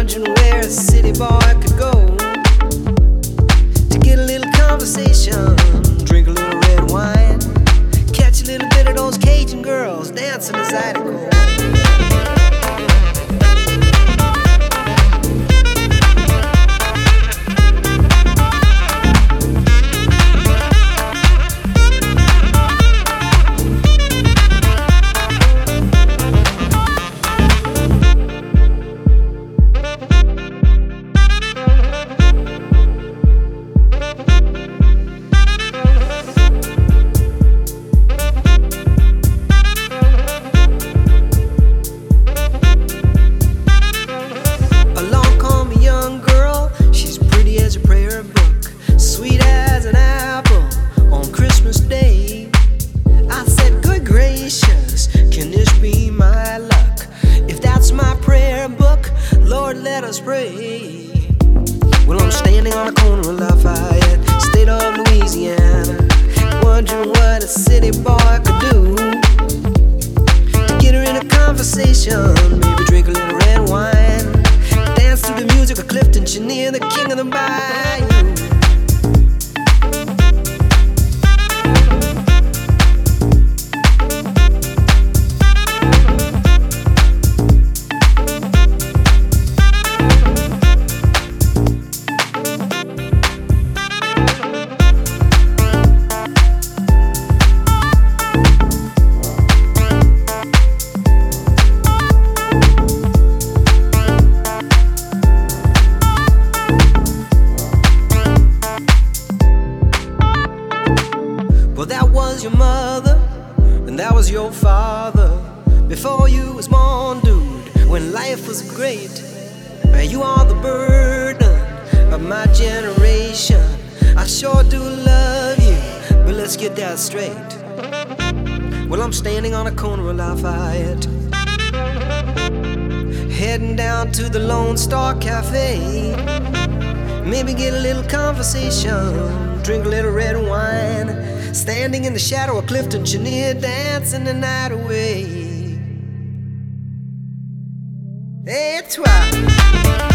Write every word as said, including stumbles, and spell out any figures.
wondering where a city boy could go to get a little conversation, drink a little red wine, catch a little bit of those Cajun girls dancing as Zydeco. Let us pray. Well, I'm standing on the corner of Lafayette, state of Louisiana, wondering what a city boy could do to get her in a conversation, maybe drink a little red wine, dance to the music of Clifton Chenier, the king of the bayou. Well, that was your mother, and that was your father, before you was born, dude, when life was great. You are the burden of my generation. I sure do love you, but let's get that straight. Well, I'm standing on a corner of Lafayette, heading down to the Lone Star Cafe, maybe get a little conversation, drink a little red wine, standing in the shadow of Clifton Chenier, dancing the night away. Et toi?